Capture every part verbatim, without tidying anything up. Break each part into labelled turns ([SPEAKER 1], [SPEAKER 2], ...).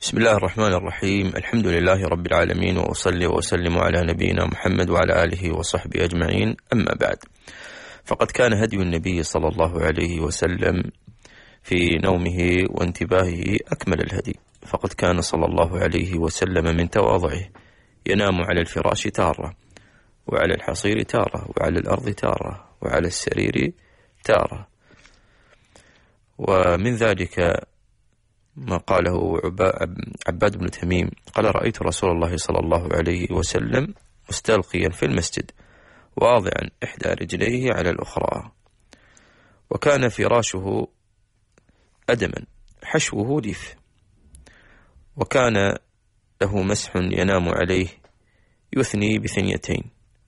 [SPEAKER 1] بسم الله الرحمن الرحيم. الحمد لله رب العالمين، وأصلي وأسلم على نبينا محمد وعلى آله وصحبه أجمعين. أما بعد، فقد كان هدي النبي صلى الله عليه وسلم في نومه وانتباهه أكمل الهدي، فقد كان صلى الله عليه وسلم من تواضعه ينام على الفراش تارة، وعلى الحصير تارة، وعلى الأرض تارة، وعلى السرير تارة. ومن ذلك ما قاله عباد بن تميم قال: رأيت رسول الله صلى الله عليه وسلم مستلقيا في المسجد واضعا إحدى رجليه على الأخرى، وكان فراشه أدما حشوه ليف، وكان له مسح ينام عليه يثني بثنيتين.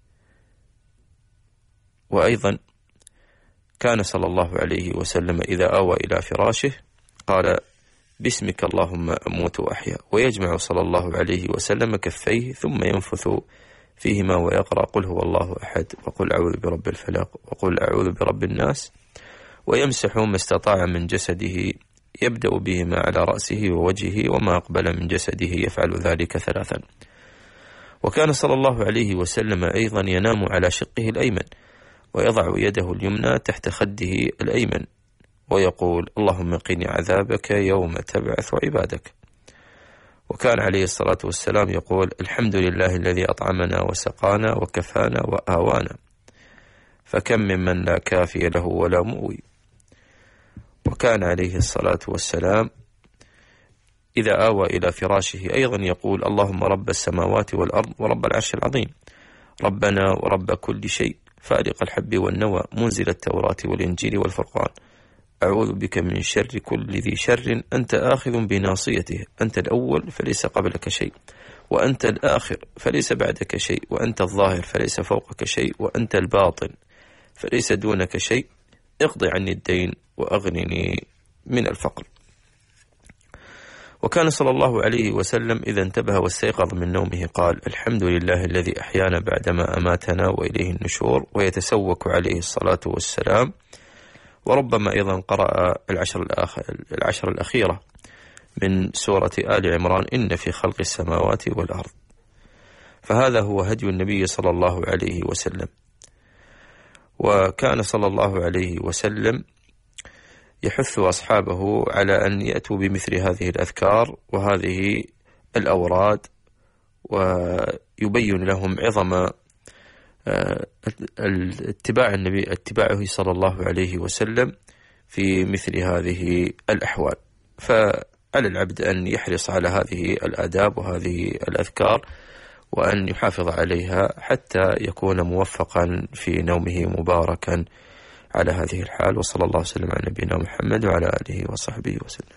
[SPEAKER 1] وأيضا كان صلى الله عليه وسلم إذا آوى إلى فراشه قال: باسمك اللهم أموت وأحيا، ويجمع صلى الله عليه وسلم كفيه ثم ينفث فيهما ويقرأ: قل هو الله أحد، وقل أعوذ برب الفلق، وقل أعوذ برب الناس، ويمسح ما استطاع من جسده، يبدأ بهما على رأسه ووجهه وما أقبل من جسده، يفعل ذلك ثلاثا. وكان صلى الله عليه وسلم أيضا ينام على شقه الأيمن، ويضع يده اليمنى تحت خده الأيمن، ويقول: اللهم قني عذابك يوم تبعث عبادك. وكان عليه الصلاة والسلام يقول: الحمد لله الذي أطعمنا وسقانا وكفانا وآوانا، فكم ممن لا كافي له ولا مؤوي. وكان عليه الصلاة والسلام إذا آوى إلى فراشه أيضا يقول: اللهم رب السماوات والأرض ورب العرش العظيم، ربنا ورب كل شيء، فالق الحب والنوى، منزل التوراة والإنجيل والفرقان، أعوذ بك من شر كل ذي شر، أنت آخذ بناصيته، أنت الأول فليس قبلك شيء، وأنت الآخر فليس بعدك شيء، وأنت الظاهر فليس فوقك شيء، وأنت الباطن فليس دونك شيء، اقضي عني الدين وأغنني من الفقر. وكان صلى الله عليه وسلم إذا انتبه واستيقظ من نومه قال: الحمد لله الذي أحيانا بعدما أماتنا وإليه النشور، ويتسوك عليه الصلاة والسلام. وربما أيضا قرأ العشر, العشر الأخيرة من سورة آل عمران: إن في خلق السماوات والأرض. فهذا هو هدي النبي صلى الله عليه وسلم. وكان صلى الله عليه وسلم يحث أصحابه على أن يأتوا بمثل هذه الأذكار وهذه الأوراد، ويبين لهم عظم اتباع النبي اتباعه صلى الله عليه وسلم في مثل هذه الأحوال. فعلى العبد أن يحرص على هذه الآداب وهذه الأذكار، وأن يحافظ عليها حتى يكون موفقا في نومه مباركا على هذه الحال. وصلى الله وسلم على نبينا محمد وعلى آله وصحبه وسلم.